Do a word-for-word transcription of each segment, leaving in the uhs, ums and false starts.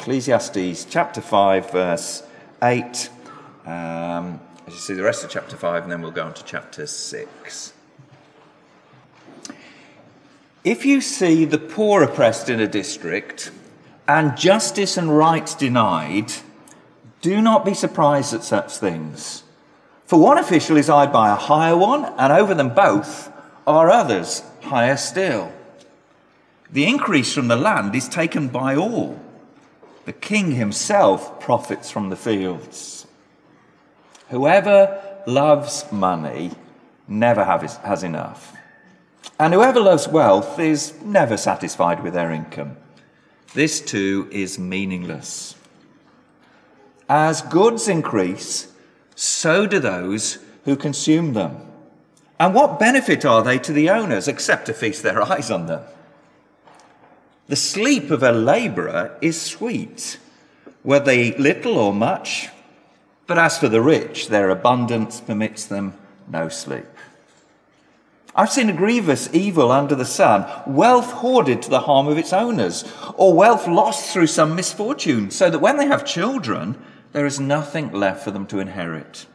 Ecclesiastes chapter five, verse eight. Um, as you see the rest of chapter five, and then we'll go on to chapter six. If you see the poor oppressed in a district and justice and rights denied, do not be surprised at such things. For one official is eyed by a higher one, and over them both are others higher still. The increase from the land is taken by all. The king himself profits from the fields. Whoever loves money never has enough. And whoever loves wealth is never satisfied with their income. This too is meaningless. As goods increase, so do those who consume them. And what benefit are they to the owners except to feast their eyes on them? The sleep of a labourer is sweet, whether they eat little or much. But as for the rich, their abundance permits them no sleep. I've seen a grievous evil under the sun, wealth hoarded to the harm of its owners, or wealth lost through some misfortune, so that when they have children, there is nothing left for them to inherit.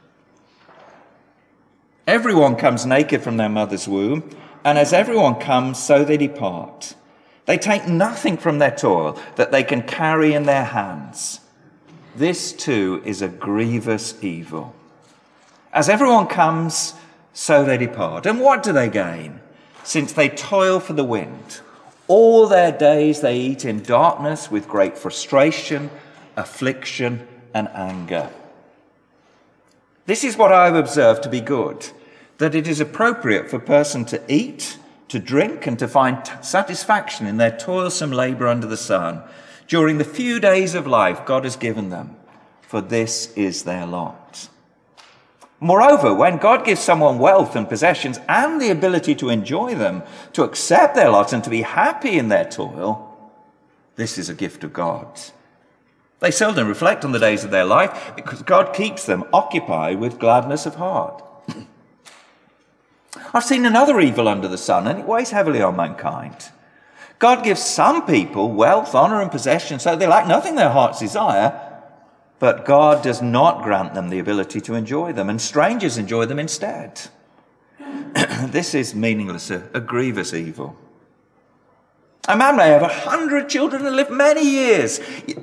Everyone comes naked from their mother's womb, and as everyone comes, so they depart. They take nothing from their toil that they can carry in their hands. This too is a grievous evil. As everyone comes, so they depart. And what do they gain? Since they toil for the wind. All their days they eat in darkness with great frustration, affliction, and anger. This is what I have observed to be good, that it is appropriate for a person to eat, to drink, and to find t- satisfaction in their toilsome labour under the sun during the few days of life God has given them, for this is their lot. Moreover, when God gives someone wealth and possessions and the ability to enjoy them, to accept their lot and to be happy in their toil, this is a gift of God. They seldom reflect on the days of their life because God keeps them occupied with gladness of heart. I've seen another evil under the sun, and it weighs heavily on mankind. God gives some people wealth, honour, and possession so they lack nothing their hearts desire, but God does not grant them the ability to enjoy them, and strangers enjoy them instead. This is meaningless, a, a grievous evil. A man may have a hundred children and live many years,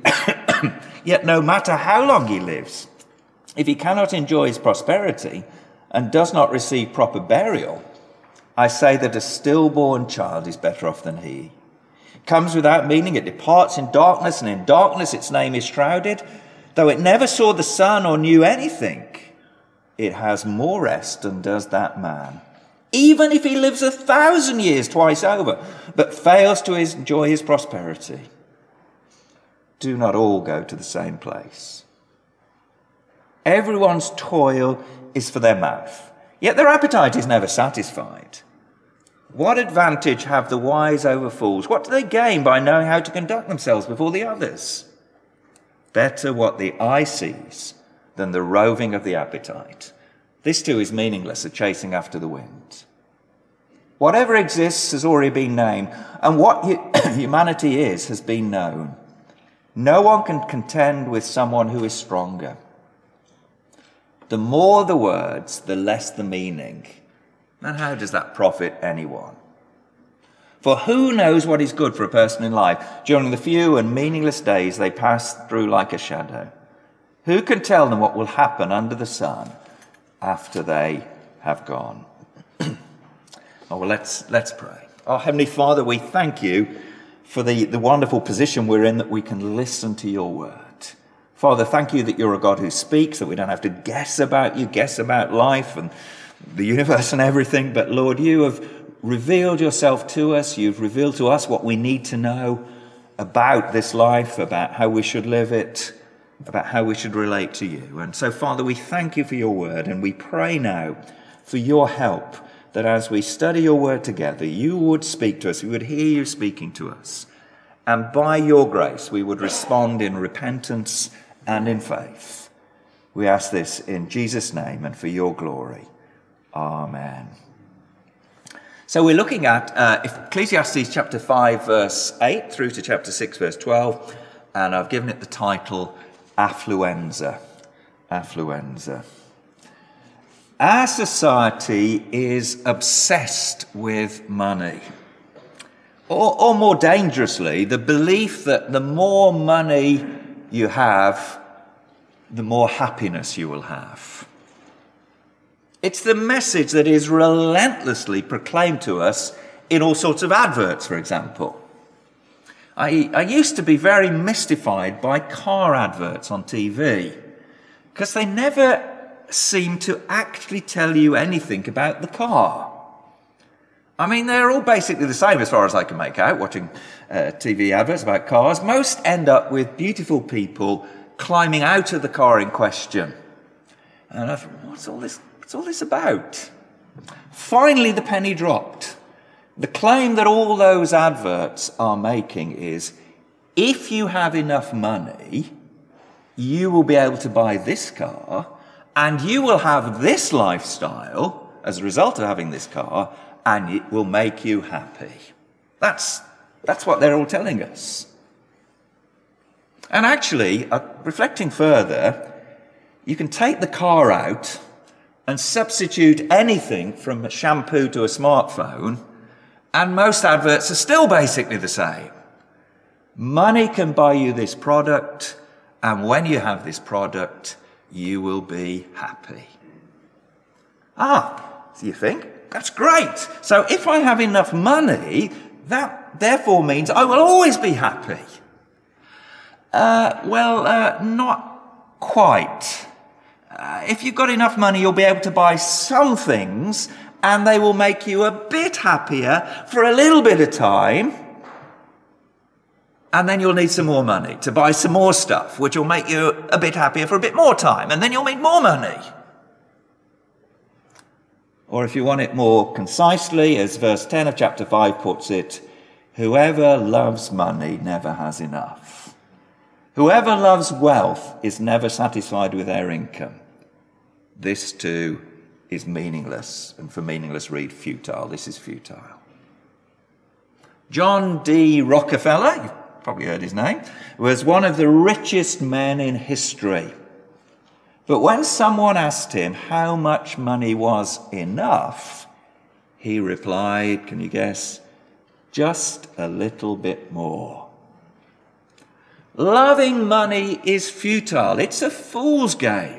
yet no matter how long he lives, if he cannot enjoy his prosperity and does not receive proper burial, I say that a stillborn child is better off than he. It comes without meaning, it departs in darkness, and in darkness its name is shrouded. Though it never saw the sun or knew anything, it has more rest than does that man, even if he lives a thousand years twice over, but fails to enjoy his prosperity. Do not all go to the same place. Everyone's toil is for their mouth, yet their appetite is never satisfied. What advantage have the wise over fools? What do they gain by knowing how to conduct themselves before the others? Better what the eye sees than the roving of the appetite. This too is meaningless, a chasing after the wind. Whatever exists has already been named, and what humanity is has been known. No one can contend with someone who is stronger. The more the words, the less the meaning. And how does that profit anyone? For who knows what is good for a person in life during the few and meaningless days they pass through like a shadow? Who can tell them what will happen under the sun after they have gone? Oh, well, let's, let's pray. Oh, Heavenly Father, we thank you for the, the wonderful position we're in that we can listen to your word. Father, thank you that you're a God who speaks, that we don't have to guess about you, guess about life and the universe and everything. But Lord, you have revealed yourself to us. You've revealed to us what we need to know about this life, about how we should live it, about how we should relate to you. And so, Father, we thank you for your word, and we pray now for your help, that as we study your word together, you would speak to us, we would hear you speaking to us, and by your grace we would respond in repentance and in faith. We ask this in Jesus' name and for your glory. Amen. So we're looking at uh, Ecclesiastes chapter five, verse eight, through to chapter six, verse twelve. and I've given it the title Affluenza. Affluenza. Our society is obsessed with money. Or, or more dangerously, the belief that the more money you have, the more happiness you will have. It's the message that is relentlessly proclaimed to us in all sorts of adverts, for example. I, I used to be very mystified by car adverts on T V because they never seem to actually tell you anything about the car. I mean, they're all basically the same as far as I can make out, watching uh, T V adverts about cars. Most end up with beautiful people climbing out of the car in question. And I thought, what's all this, what's all this about? Finally, the penny dropped. The claim that all those adverts are making is, if you have enough money, you will be able to buy this car, and you will have this lifestyle as a result of having this car, and it will make you happy. That's, that's what they're all telling us. And actually, uh, reflecting further, you can take the car out and substitute anything from a shampoo to a smartphone, and most adverts are still basically the same. Money can buy you this product, and when you have this product, you will be happy. Ah, so you think, that's great. So if I have enough money, that therefore means I will always be happy. Uh, well, uh, not quite. Uh, if you've got enough money, you'll be able to buy some things, and they will make you a bit happier for a little bit of time. And then you'll need some more money to buy some more stuff, which will make you a bit happier for a bit more time. And then you'll need more money. Or if you want it more concisely, as verse ten of chapter five puts it, whoever loves money never has enough. Whoever loves wealth is never satisfied with their income. This too is meaningless. And for meaningless, read futile. This is futile. John D. Rockefeller, you've probably heard his name, was one of the richest men in history. But when someone asked him how much money was enough, he replied, can you guess, just a little bit more. Loving money is futile. It's a fool's game.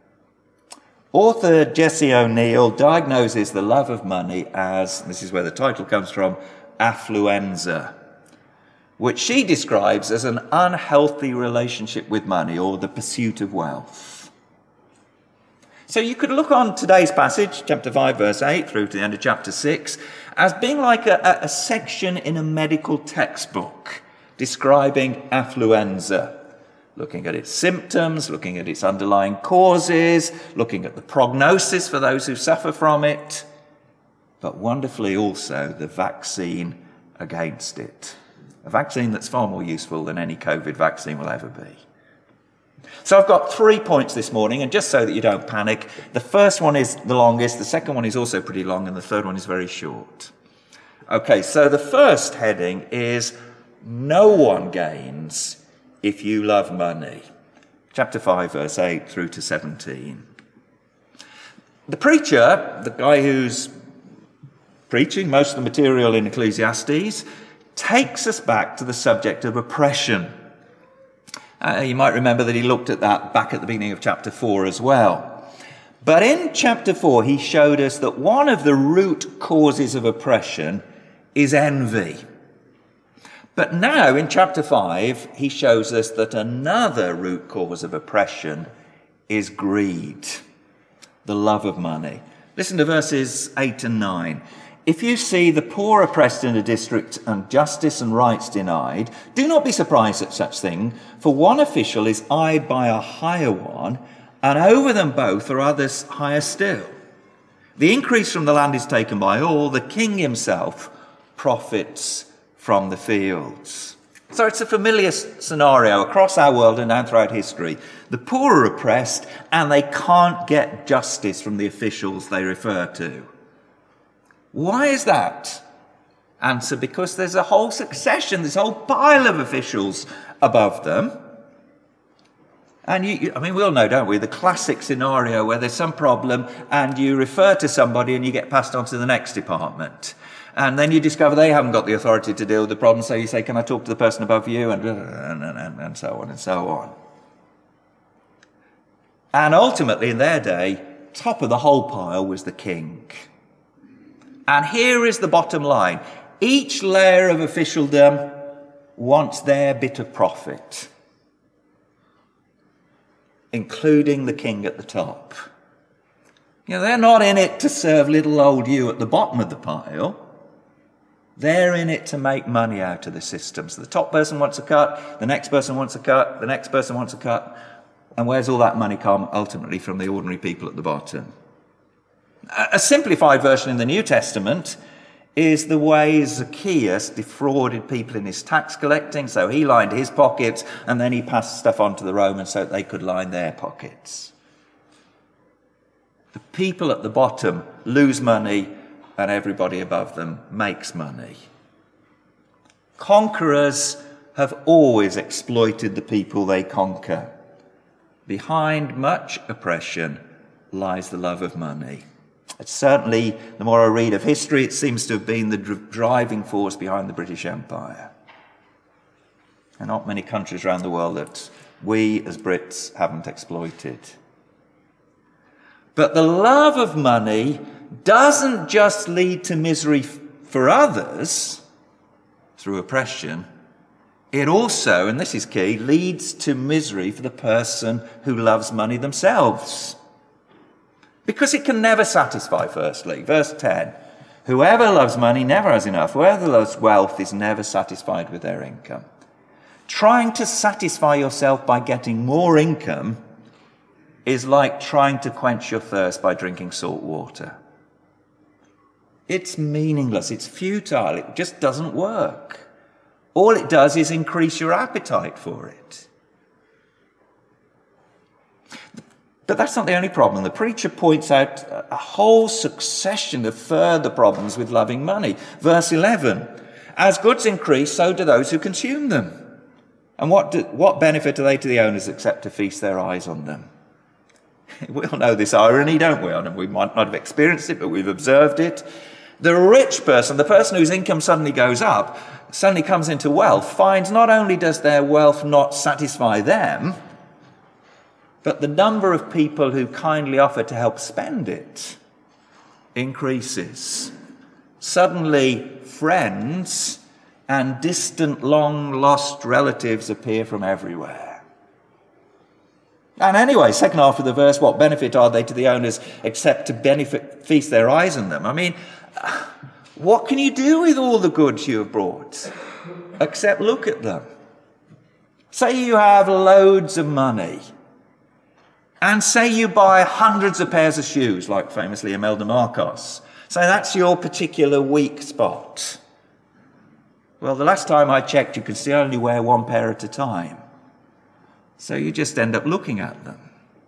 Author Jesse O'Neill diagnoses the love of money as, this is where the title comes from, affluenza, which she describes as an unhealthy relationship with money or the pursuit of wealth. So you could look on today's passage, chapter five, verse eight, through to the end of chapter six, as being like a, a section in a medical textbook describing affluenza, looking at its symptoms, looking at its underlying causes, looking at the prognosis for those who suffer from it, but wonderfully also the vaccine against it. A vaccine that's far more useful than any COVID vaccine will ever be. So I've got three points this morning, and just so that you don't panic, the first one is the longest, the second one is also pretty long, and the third one is very short. Okay, so the first heading is no one gains if you love money. Chapter five, verse eight through to seventeen. The preacher, the guy who's preaching most of the material in Ecclesiastes, takes us back to the subject of oppression. Uh, you might remember that he looked at that back at the beginning of chapter four as well. But in chapter four, he showed us that one of the root causes of oppression is envy. But now in chapter five, he shows us that another root cause of oppression is greed, the love of money. Listen to verses eight and nine. If you see the poor oppressed in a district and justice and rights denied, do not be surprised at such thing, for one official is eyed by a higher one, and over them both are others higher still. The increase from the land is taken by all, the king himself profits from the fields. So it's a familiar scenario across our world and down throughout history. The poor are oppressed and they can't get justice from the officials they refer to. Why is that? answer because there's a whole succession, this whole pile of officials above them. And you, I mean, we all know, don't we, the classic scenario where there's some problem and you refer to somebody and you get passed on to the next department. And then you discover they haven't got the authority to deal with the problem, so you say, can I talk to the person above you? And, and, and, and so on and so on. And ultimately, in their day, top of the whole pile was the king. And here is the bottom line. Each layer of officialdom wants their bit of profit, including the king at the top. You know, they're not in it to serve little old you at the bottom of the pile. They're in it to make money out of the system. So the top person wants a cut, the next person wants a cut, the next person wants a cut. And where's all that money come? Ultimately from the ordinary people at the bottom. A simplified version in the New Testament is the way Zacchaeus defrauded people in his tax collecting. So he lined his pockets and then he passed stuff on to the Romans so that they could line their pockets. The people at the bottom lose money and everybody above them makes money. Conquerors have always exploited the people they conquer. Behind much oppression lies the love of money. It's certainly, the more I read of history, it seems to have been the dr- driving force behind the British Empire. There are not many countries around the world that we as Brits haven't exploited. But the love of money doesn't just lead to misery f- for others through oppression. It also, and this is key, leads to misery for the person who loves money themselves. Because it can never satisfy, firstly. Verse ten, whoever loves money never has enough. Whoever loves wealth is never satisfied with their income. Trying to satisfy yourself by getting more income is like trying to quench your thirst by drinking salt water. It's meaningless, it's futile, it just doesn't work. All it does is increase your appetite for it. But that's not the only problem. The preacher points out a whole succession of further problems with loving money. Verse eleven, as goods increase, so do those who consume them. And what, do, what benefit are they to the owners except to feast their eyes on them? We all know this irony, don't we? And we might not have experienced it, but we've observed it. The rich person, the person whose income suddenly goes up, suddenly comes into wealth, finds not only does their wealth not satisfy them, but the number of people who kindly offer to help spend it increases. Suddenly, friends and distant, long-lost relatives appear from everywhere. And anyway, second half of the verse, what benefit are they to the owners except to benefit, feast their eyes on them? I mean, what can you do with all the goods you have brought except look at them? Say you have loads of money, and say you buy hundreds of pairs of shoes, like famously Imelda Marcos. Say that's your particular weak spot. Well, the last time I checked, you can still only wear one pair at a time. So you just end up looking at them.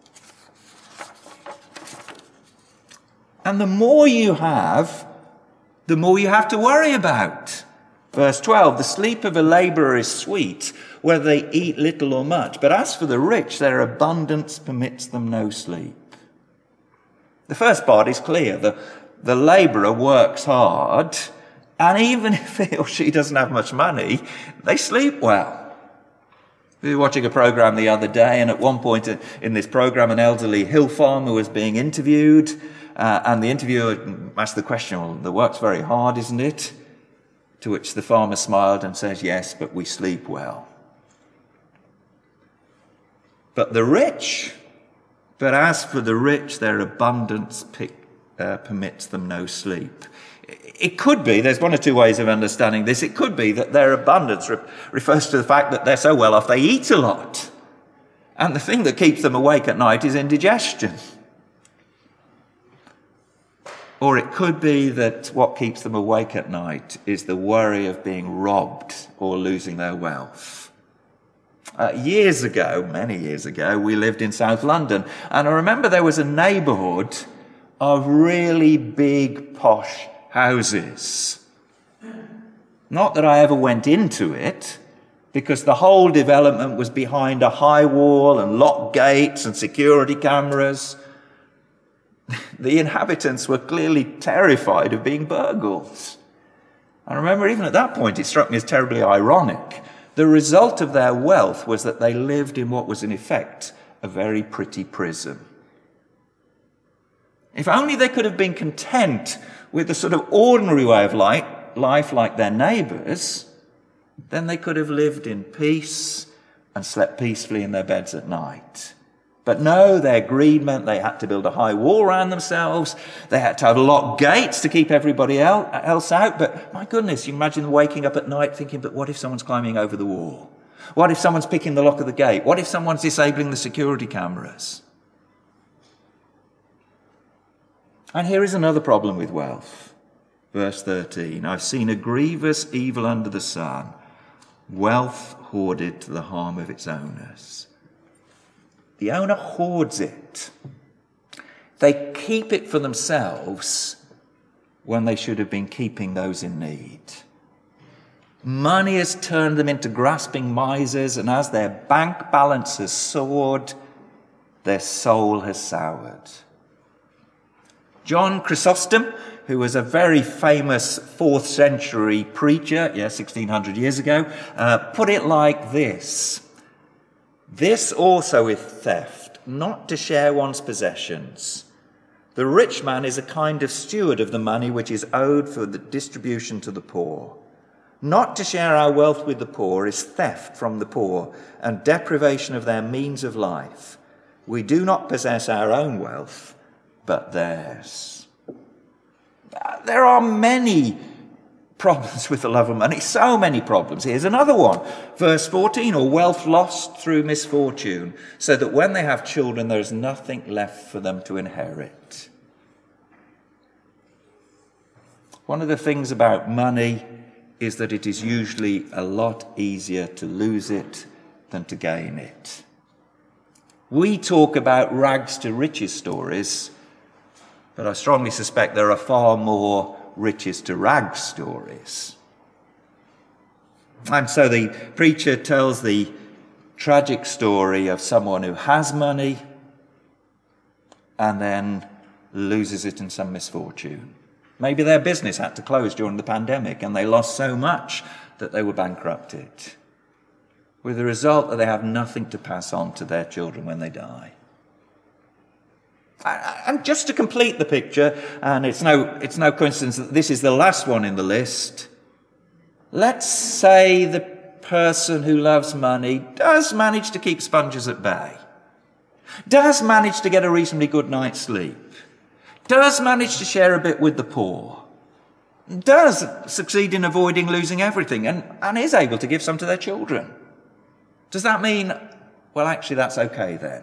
And the more you have, the more you have to worry about. Verse twelve, the sleep of a labourer is sweet, whether they eat little or much. But as for the rich, their abundance permits them no sleep. The first part is clear. The, the labourer works hard, and even if he or she doesn't have much money, they sleep well. We were watching a programme the other day, and at one point in this programme, an elderly hill farmer was being interviewed, uh, and the interviewer asked the question, well, the work's very hard, isn't it? To which the farmer smiled and says, yes, but we sleep well. But the rich, but as for the rich, their abundance pick, uh, permits them no sleep. It could be, there's one or two ways of understanding this, it could be that their abundance re- refers to the fact that they're so well off they eat a lot. And the thing that keeps them awake at night is indigestion. Or it could be that what keeps them awake at night is the worry of being robbed or losing their wealth. Uh, years ago, many years ago, we lived in South London, and I remember there was a neighbourhood of really big, posh houses. Not that I ever went into it, because the whole development was behind a high wall and locked gates and security cameras. The inhabitants were clearly terrified of being burgled. I remember even at that point it struck me as terribly ironic. The result of their wealth was that they lived in what was in effect a very pretty prison. If only they could have been content with the sort of ordinary way of life, life like their neighbours, then they could have lived in peace and slept peacefully in their beds at night. But no, their greed meant they had to build a high wall around themselves. They had to have locked gates to keep everybody else out. But my goodness, you imagine waking up at night thinking, but what if someone's climbing over the wall? What if someone's picking the lock of the gate? What if someone's disabling the security cameras? And here is another problem with wealth. Verse thirteen, I've seen a grievous evil under the sun, wealth hoarded to the harm of its owners. The owner hoards it. They keep it for themselves when they should have been keeping those in need. Money has turned them into grasping misers, and as their bank balance has soared, their soul has soured. John Chrysostom, who was a very famous fourth century preacher, yeah, sixteen hundred years ago, uh, put it like this. This also is theft, not to share one's possessions. The rich man is a kind of steward of the money which is owed for the distribution to the poor. Not to share our wealth with the poor is theft from the poor and deprivation of their means of life. We do not possess our own wealth, but theirs. There are many problems with the love of money, so many problems. Here's another one. Verse fourteen, or wealth lost through misfortune, so that when they have children, there is nothing left for them to inherit. One of the things about money is that it is usually a lot easier to lose it than to gain it. We talk about rags to riches stories, but I strongly suspect there are far more riches to rags stories. And so the preacher tells the tragic story of someone who has money and then loses it in some misfortune. Maybe their business had to close during the pandemic and they lost so much that they were bankrupted, with the result that they have nothing to pass on to their children when they die. And just to complete the picture, and it's no, it's no coincidence that this is the last one in the list, let's say the person who loves money does manage to keep sponges at bay, does manage to get a reasonably good night's sleep, does manage to share a bit with the poor, does succeed in avoiding losing everything, and, and is able to give some to their children. Does that mean, well, actually, that's okay then?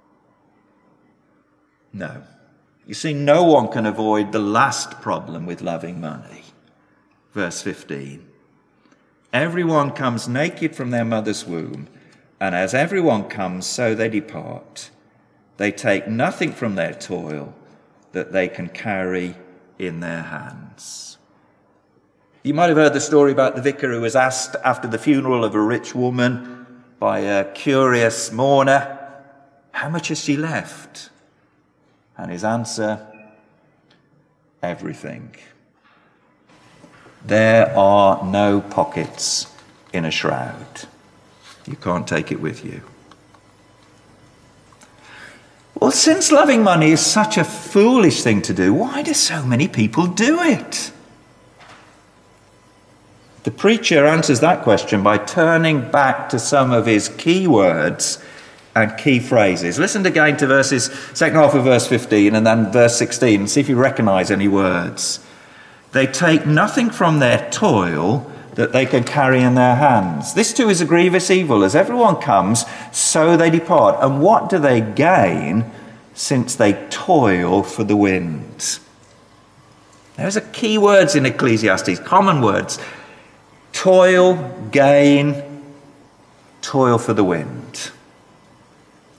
No. You see, no one can avoid the last problem with loving money. Verse fifteen. Everyone comes naked from their mother's womb, and as everyone comes, so they depart. They take nothing from their toil that they can carry in their hands. You might have heard the story about the vicar who was asked after the funeral of a rich woman by a curious mourner, how much has she left? And his answer, everything. There are no pockets in a shroud. You can't take it with you. Well, since loving money is such a foolish thing to do, why do so many people do it? The preacher answers that question by turning back to some of his key words and key phrases. Listen again to verses, second half of verse fifteen and then verse sixteen, and see if you recognise any words. They take nothing from their toil that they can carry in their hands. This too is a grievous evil. As everyone comes, so they depart. And what do they gain since they toil for the wind? There's a key words in Ecclesiastes, common words. Toil, gain, toil for the wind.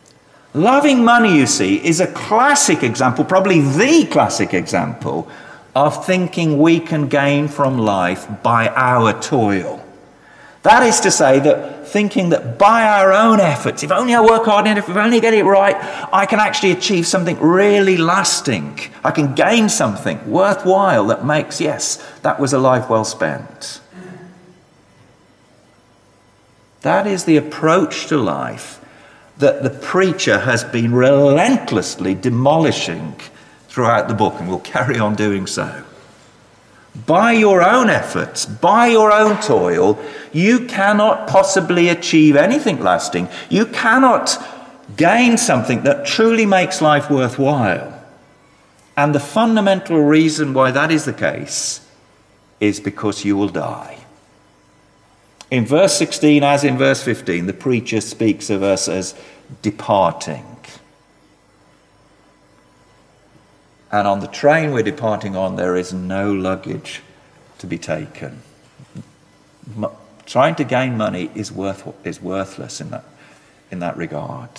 Loving money, you see, is a classic example, probably the classic example, of thinking we can gain from life by our toil. That is to say, that thinking that by our own efforts, if only I work hard enough, if I only get it right, I can actually achieve something really lasting. I can gain something worthwhile that makes, yes, that was a life well spent. That is the approach to life that the preacher has been relentlessly demolishing throughout the book, and will carry on doing so. By your own efforts, by your own toil, you cannot possibly achieve anything lasting. You cannot gain something that truly makes life worthwhile. And the fundamental reason why that is the case is because you will die. In verse sixteen, as in verse fifteen, the preacher speaks of us as departing. And on the train we're departing on, there is no luggage to be taken. M- trying to gain money is worth is worthless in that in that regard.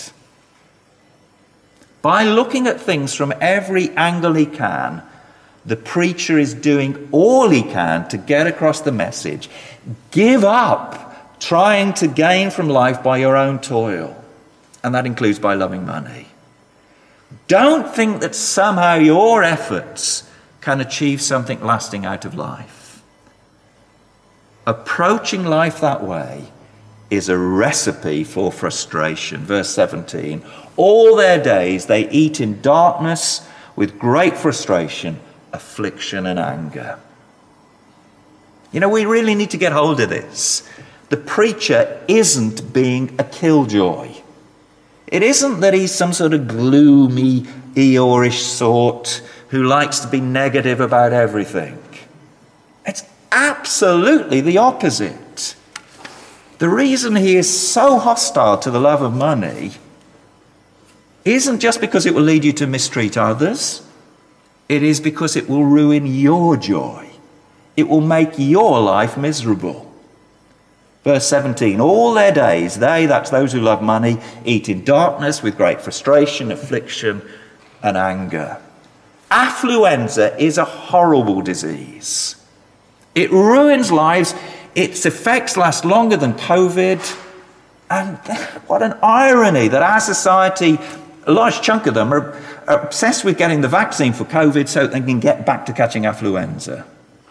By looking at things from every angle he can, the preacher is doing all he can to get across the message. Give up trying to gain from life by your own toil. And that includes by loving money. Don't think that somehow your efforts can achieve something lasting out of life. Approaching life that way is a recipe for frustration. Verse seventeen, all their days they eat in darkness with great frustration, affliction and anger. You know, we really need to get hold of this. The preacher isn't being a killjoy. It isn't that he's some sort of gloomy, Eeyore-ish sort who likes to be negative about everything. It's absolutely the opposite. The reason he is so hostile to the love of money isn't just because it will lead you to mistreat others. It is because it will ruin your joy. It will make your life miserable. Verse seventeen, all their days, they, that's those who love money, eat in darkness with great frustration, affliction, and anger. Affluenza is a horrible disease. It ruins lives. Its effects last longer than COVID. And what an irony that our society, a large chunk of them, are, are obsessed with getting the vaccine for COVID so they can get back to catching affluenza.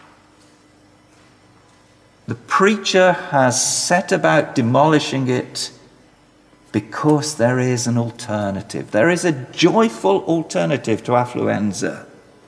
The preacher has set about demolishing it because there is an alternative. There is a joyful alternative to affluenza.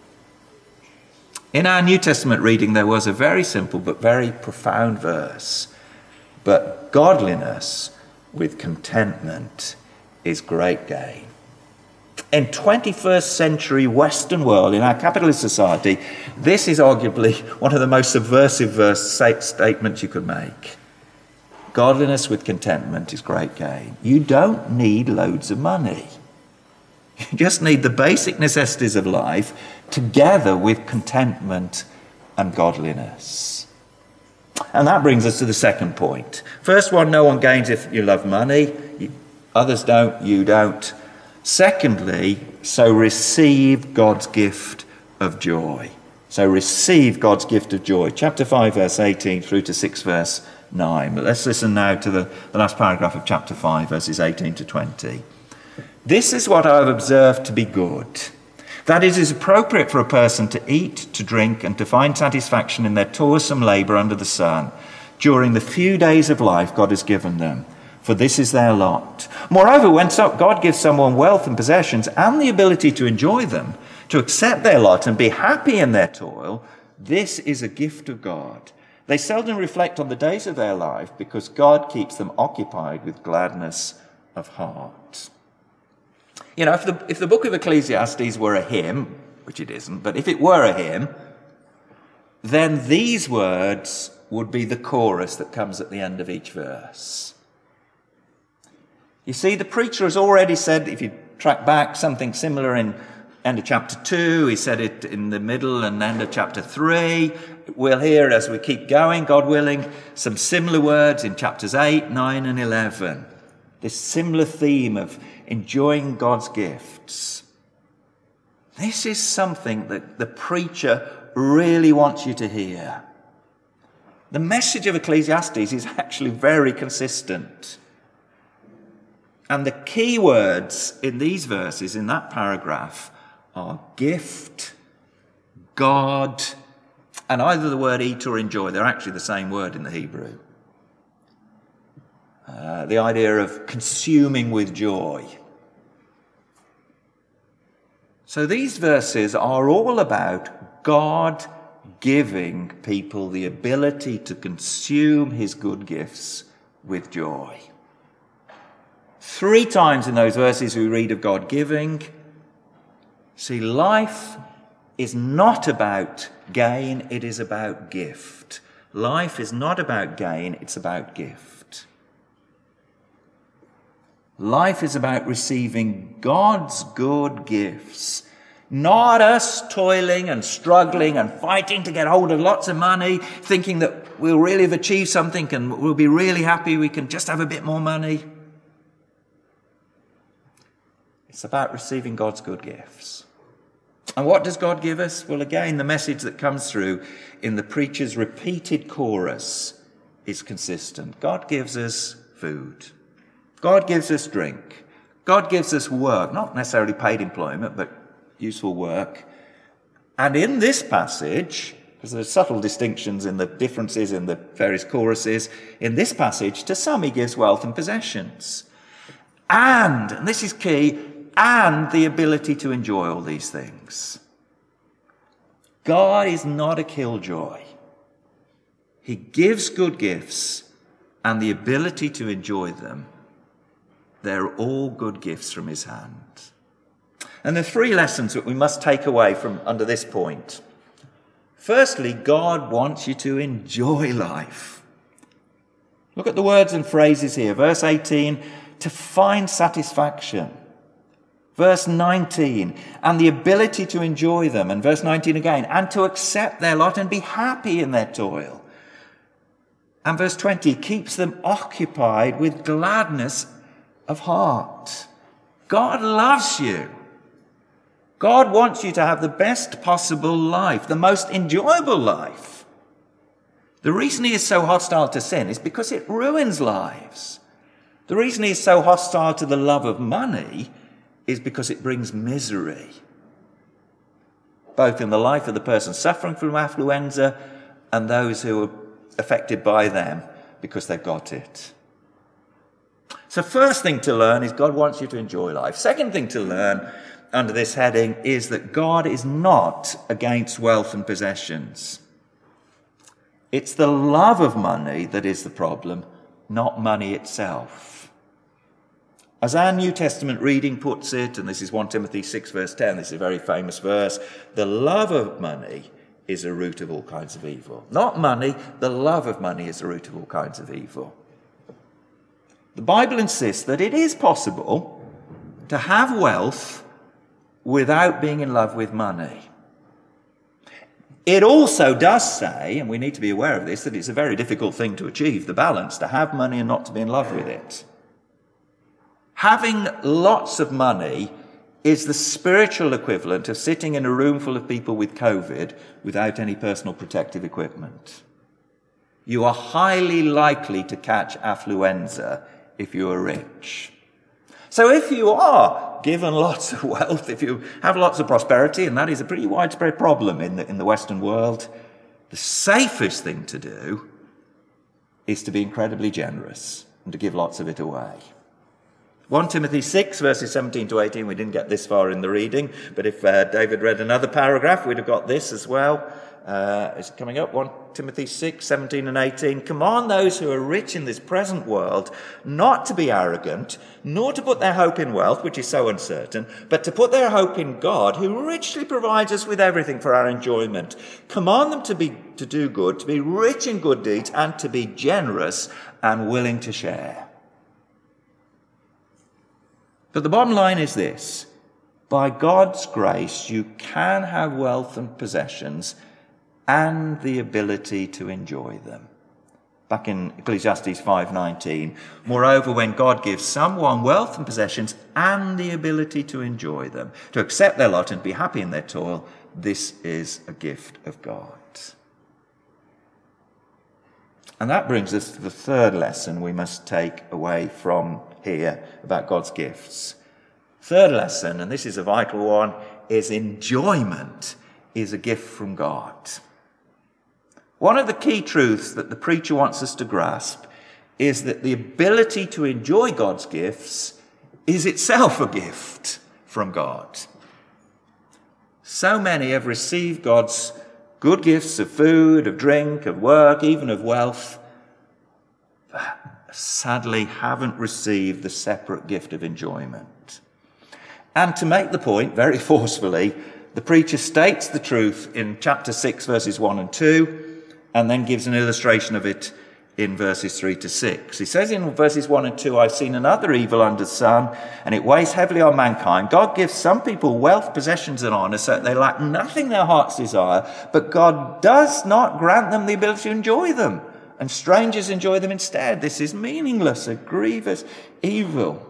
In our New Testament reading, there was a very simple but very profound verse. But godliness with contentment is great gain. In twenty-first century Western world, in our capitalist society, this is arguably one of the most subversive verse statements you could make. Godliness with contentment is great gain. You don't need loads of money. You just need the basic necessities of life together with contentment and godliness. And that brings us to the second point. First one, no one gains if you love money. Others don't, you don't. Secondly, so receive God's gift of joy. So receive God's gift of joy. Chapter five, verse eighteen through to six, verse nine. But let's listen now to the, the last paragraph of chapter five, verses eighteen to twenty. This is what I have observed to be good, that it is appropriate for a person to eat, to drink, and to find satisfaction in their toilsome labour under the sun during the few days of life God has given them. For this is their lot. Moreover, when God gives someone wealth and possessions and the ability to enjoy them, to accept their lot and be happy in their toil, this is a gift of God. They seldom reflect on the days of their life because God keeps them occupied with gladness of heart. You know, if the, if the book of Ecclesiastes were a hymn, which it isn't, but if it were a hymn, then these words would be the chorus that comes at the end of each verse. You see, the preacher has already said, if you track back, something similar in end of chapter two. He said it in the middle and end of chapter three. We'll hear, as we keep going, God willing, some similar words in chapters eight, nine, and eleven. This similar theme of enjoying God's gifts. This is something that the preacher really wants you to hear. The message of Ecclesiastes is actually very consistent. And the key words in these verses, in that paragraph, are gift, God, and either the word eat or enjoy. They're actually the same word in the Hebrew. Uh, the idea of consuming with joy. So these verses are all about God giving people the ability to consume his good gifts with joy. Three times in those verses we read of God giving. See, life is not about gain, it is about gift. Life is not about gain, it's about gift. Life is about receiving God's good gifts. Not us toiling and struggling and fighting to get hold of lots of money, thinking that we'll really have achieved something and we'll be really happy we can just have a bit more money. It's about receiving God's good gifts. And what does God give us? Well, again, the message that comes through in the preacher's repeated chorus is consistent. God gives us food. God gives us drink. God gives us work, not necessarily paid employment, but useful work. And in this passage, because there's subtle distinctions in the differences in the various choruses, in this passage, to some he gives wealth and possessions. And, and this is key, and the ability to enjoy all these things. God is not a killjoy. He gives good gifts and the ability to enjoy them. They're all good gifts from his hand. And the three lessons that we must take away from under this point. Firstly, God wants you to enjoy life. Look at the words and phrases here. Verse eighteen, to find satisfaction. Verse nineteen, and the ability to enjoy them. And verse nineteen again, and to accept their lot and be happy in their toil. And verse twenty, keeps them occupied with gladness of heart. God loves you. God wants you to have the best possible life, the most enjoyable life. The reason he is so hostile to sin is because it ruins lives. The reason he is so hostile to the love of money is because it brings misery, both in the life of the person suffering from affluenza and those who are affected by them because they've got it. So first thing to learn is God wants you to enjoy life. Second thing to learn under this heading is that God is not against wealth and possessions. It's the love of money that is the problem, not money itself. As our New Testament reading puts it, and this is First Timothy six verse ten, this is a very famous verse, the love of money is a root of all kinds of evil. Not money, the love of money is the root of all kinds of evil. The Bible insists that it is possible to have wealth without being in love with money. It also does say, and we need to be aware of this, that it's a very difficult thing to achieve, the balance, to have money and not to be in love with it. Having lots of money is the spiritual equivalent of sitting in a room full of people with COVID without any personal protective equipment. You are highly likely to catch affluenza if you are rich. So if you are given lots of wealth, if you have lots of prosperity, and that is a pretty widespread problem in the, in the Western world, the safest thing to do is to be incredibly generous and to give lots of it away. First Timothy six, verses seventeen to eighteen, we didn't get this far in the reading, but if uh, David read another paragraph, we'd have got this as well. Uh, it's coming up, First Timothy six, seventeen and eighteen. Command those who are rich in this present world not to be arrogant, nor to put their hope in wealth, which is so uncertain, but to put their hope in God, who richly provides us with everything for our enjoyment. Command them to be to do good, to be rich in good deeds, and to be generous and willing to share. But the bottom line is this: by God's grace, you can have wealth and possessions and the ability to enjoy them. back in Ecclesiastes five nineteen. Moreover, when God gives someone wealth and possessions and the ability to enjoy them, to accept their lot and be happy in their toil, this is a gift of God. And that brings us to the third lesson we must take away from here about God's gifts. Third lesson, and this is a vital one, is enjoyment is a gift from God. One of the key truths that the preacher wants us to grasp is that the ability to enjoy God's gifts is itself a gift from God. So many have received God's good gifts of food, of drink, of work, even of wealth, but sadly haven't received the separate gift of enjoyment. And to make the point very forcefully, the preacher states the truth in chapter six, verses one and two, and then gives an illustration of it in verses three to six. He says in verses one and two, I've seen another evil under the sun, and it weighs heavily on mankind. God gives some people wealth, possessions, and honor, so that they lack nothing their hearts desire, but God does not grant them the ability to enjoy them, and strangers enjoy them instead. This is meaningless, a grievous evil.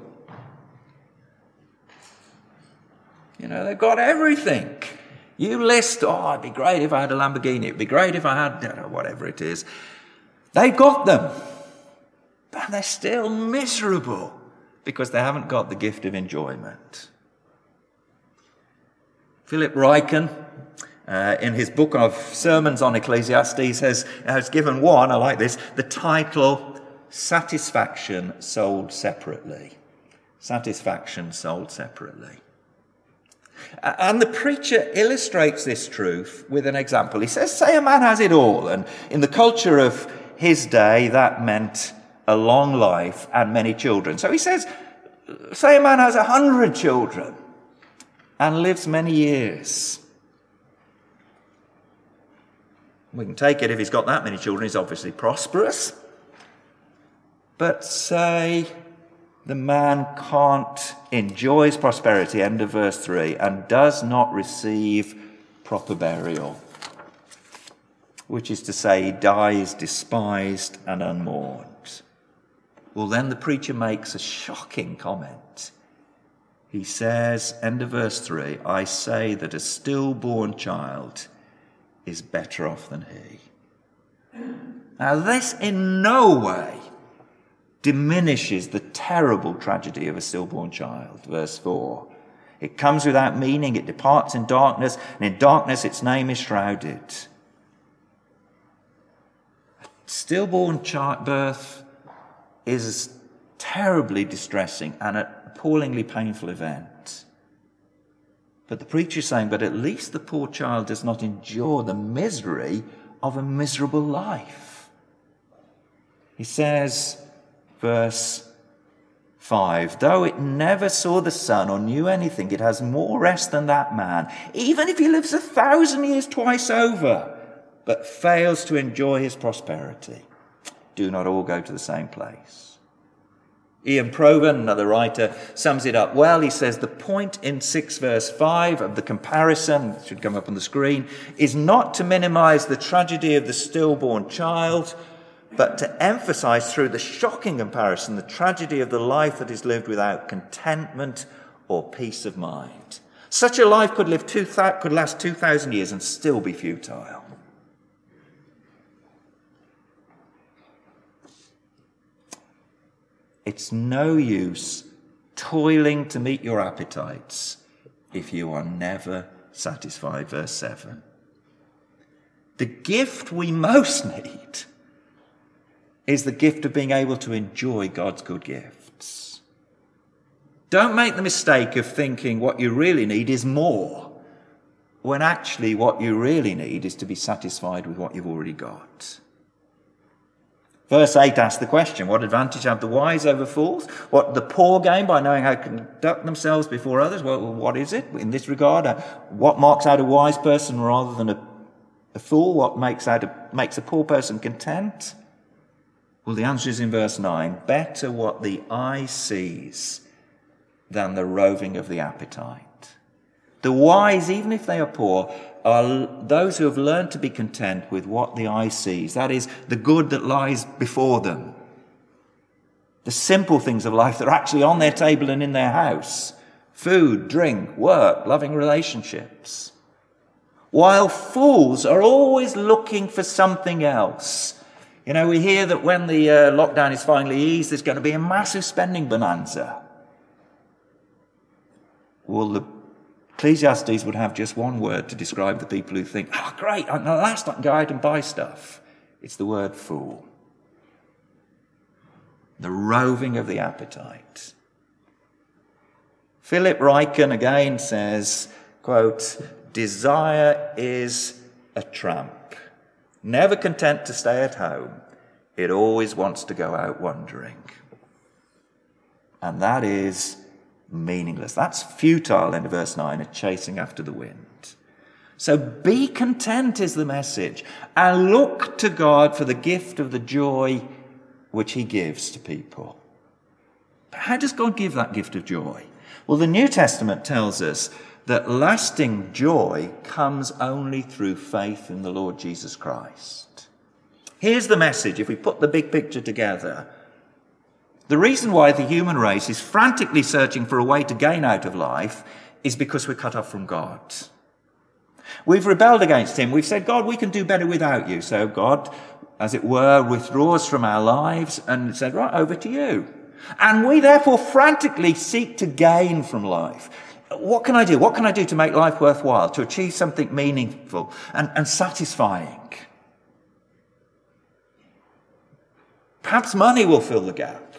You know, they've got everything. You list, oh, it'd be great if I had a Lamborghini. It'd be great if I had, you know, whatever it is. They've got them, but they're still miserable because they haven't got the gift of enjoyment. Philip Ryken, uh, in his book of sermons on Ecclesiastes, has, has given one, I like this, the title, Satisfaction Sold Separately. Satisfaction Sold Separately. And the preacher illustrates this truth with an example. He says, say a man has it all, and in the culture of his day, that meant a long life and many children. So he says, say a man has a hundred children and lives many years. We can take it if he's got that many children, he's obviously prosperous. But say the man can't enjoy his prosperity, end of verse three, and does not receive proper burial, which is to say he dies despised and unmourned. Well, then the preacher makes a shocking comment. He says, end of verse three, I say that a stillborn child is better off than he. Now this in no way diminishes the terrible tragedy of a stillborn child. Verse four. It comes without meaning, it departs in darkness, and in darkness its name is shrouded. Stillborn childbirth is a terribly distressing and an appallingly painful event. But the preacher is saying, but at least the poor child does not endure the misery of a miserable life. He says, verse five, though it never saw the sun or knew anything, it has more rest than that man, even if he lives a thousand years twice over, but fails to enjoy his prosperity. Do not all go to the same place. Ian Provan, another writer, sums it up well. He says the point in six verse five of the comparison, it should come up on the screen, is not to minimize the tragedy of the stillborn child, but to emphasize through the shocking comparison the tragedy of the life that is lived without contentment or peace of mind. Such a life could live two th- could last two thousand years and still be futile. It's no use toiling to meet your appetites if you are never satisfied. Verse seven. The gift we most need is the gift of being able to enjoy God's good gifts. Don't make the mistake of thinking what you really need is more, when actually what you really need is to be satisfied with what you've already got. Verse eight asks the question, what advantage have the wise over fools? What the poor gain by knowing how to conduct themselves before others? Well, what is it in this regard? Uh, what marks out a wise person rather than a, a fool? What makes out a, makes a poor person content? Well, the answer is in verse nine. Better what the eye sees than the roving of the appetite. The wise, even if they are poor, are those who have learned to be content with what the eye sees. That is, the good that lies before them. The simple things of life that are actually on their table and in their house. Food, drink, work, loving relationships. While fools are always looking for something else. You know, we hear that when the uh, lockdown is finally eased, there's going to be a massive spending bonanza. Well, the Ecclesiastes would have just one word to describe the people who think, oh, great, at last I can go out and buy stuff. It's the word fool. The roving of the appetite. Philip Ryken again says, quote, desire is a tramp, never content to stay at home. It always wants to go out wandering. And that is meaningless. That's futile in verse nine, a chasing after the wind. So be content is the message, and look to God for the gift of the joy which he gives to people. But how does God give that gift of joy? Well, the New Testament tells us that lasting joy comes only through faith in the Lord Jesus Christ. Here's the message, if we put the big picture together. The reason why the human race is frantically searching for a way to gain out of life is because we're cut off from God. We've rebelled against him. We've said, God, we can do better without you. So God, as it were, withdraws from our lives and said, right, over to you. And we therefore frantically seek to gain from life. What can I do? What can I do to make life worthwhile, to achieve something meaningful and, and satisfying? Perhaps money will fill the gap.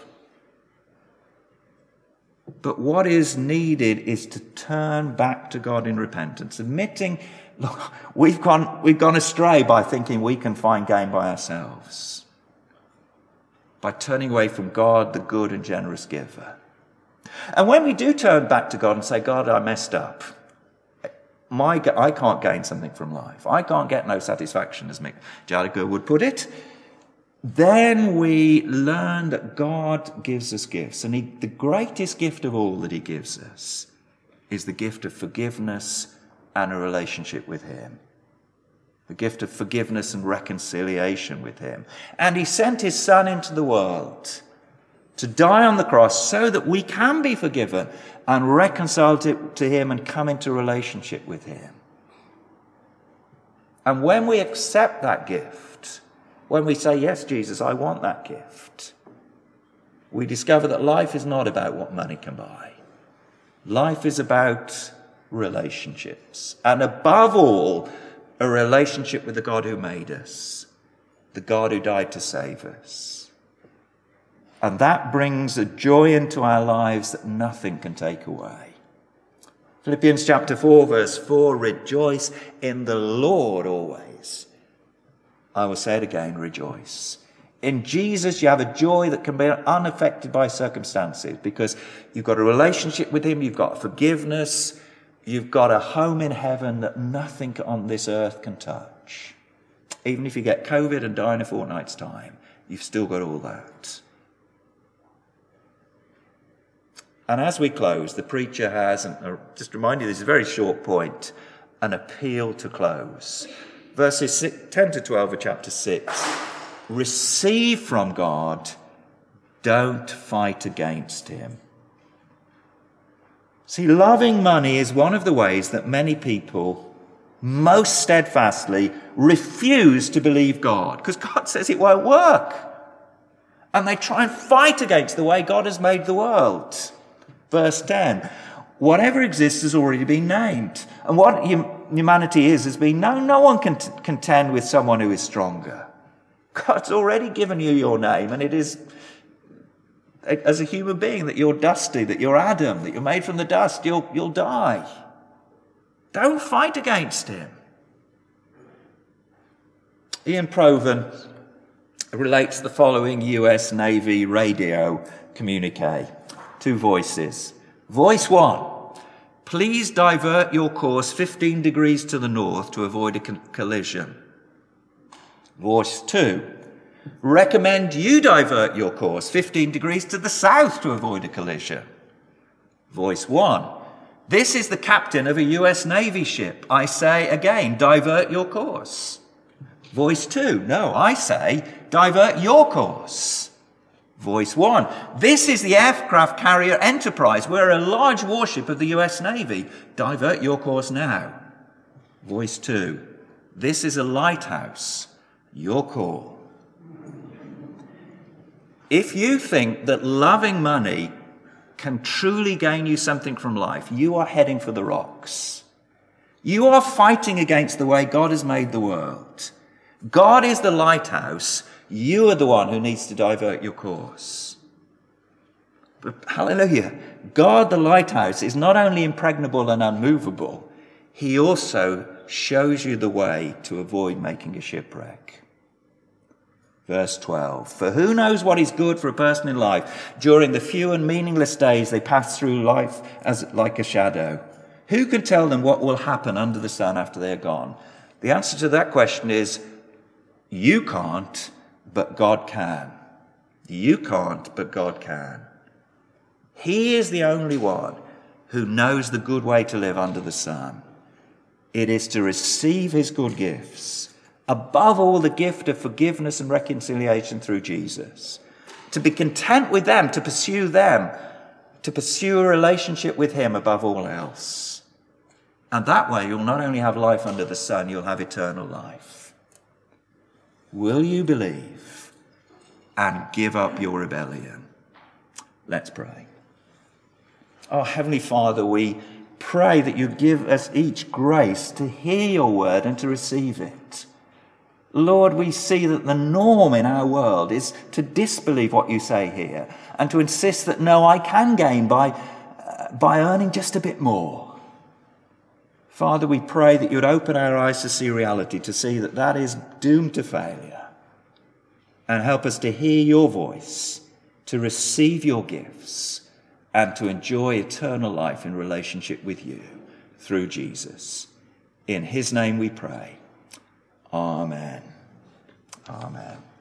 But what is needed is to turn back to God in repentance, admitting, look, we've gone, we've gone astray by thinking we can find gain by ourselves, by turning away from God, the good and generous giver. And when we do turn back to God and say, God, I messed up. My, I can't gain something from life. I can't get no satisfaction, as Mick Jagger would put it. Then we learn that God gives us gifts. And he, the greatest gift of all that he gives us is the gift of forgiveness and a relationship with him. The gift of forgiveness and reconciliation with him. And he sent his son into the world to die on the cross so that we can be forgiven and reconciled to, to him and come into relationship with him. And when we accept that gift, when we say, yes, Jesus, I want that gift, we discover that life is not about what money can buy. Life is about relationships. And above all, a relationship with the God who made us, the God who died to save us. And that brings a joy into our lives that nothing can take away. Philippians chapter four, verse four, rejoice in the Lord always. I will say it again, rejoice. In Jesus, you have a joy that can be unaffected by circumstances because you've got a relationship with him, you've got forgiveness, you've got a home in heaven that nothing on this earth can touch. Even if you get COVID and die in a fortnight's time, you've still got all that. And as we close, the preacher has, and uh, just remind you, this is a very short point, an appeal to close. Verses ten to twelve of chapter six. Receive from God, don't fight against him. See, loving money is one of the ways that many people most steadfastly refuse to believe God, because God says it won't work. And they try and fight against the way God has made the world. Verse ten, whatever exists has already been named. And what humanity is has been known. No one can t- contend with someone who is stronger. God's already given you your name, and it is as a human being that you're dusty, that you're Adam, that you're made from the dust, you'll, you'll die. Don't fight against him. Ian Provan relates the following U S Navy radio communique. Two voices. Voice one, please divert your course fifteen degrees to the north to avoid a collision. Voice two, recommend you divert your course fifteen degrees to the south to avoid a collision. Voice one, This is the captain of a U S Navy ship. I say again, divert your course. Voice two, no, I say, divert your course. Voice one, this is the aircraft carrier Enterprise. We're a large warship of the U S Navy. Divert your course now. Voice two, this is a lighthouse. Your call. If you think that loving money can truly gain you something from life, you are heading for the rocks. You are fighting against the way God has made the world. God is the lighthouse. You are the one who needs to divert your course. But hallelujah, God the lighthouse is not only impregnable and unmovable, he also shows you the way to avoid making a shipwreck. Verse twelve, for who knows what is good for a person in life during the few and meaningless days they pass through life as like a shadow? Who can tell them what will happen under the sun after they're gone? The answer to that question is, you can't, but God can. You can't, but God can. He is the only one who knows the good way to live under the sun. It is to receive his good gifts, above all the gift of forgiveness and reconciliation through Jesus, to be content with them, to pursue them, to pursue a relationship with him above all else. And that way you'll not only have life under the sun, you'll have eternal life. Will you believe and give up your rebellion? Let's pray. Oh, Heavenly Father, we pray that you give us each grace to hear your word and to receive it. Lord, we see that the norm in our world is to disbelieve what you say here and to insist that, no, I can gain by, uh, by earning just a bit more. Father, we pray that you would open our eyes to see reality, to see that that is doomed to failure, and help us to hear your voice, to receive your gifts, and to enjoy eternal life in relationship with you through Jesus. In his name we pray. Amen. Amen.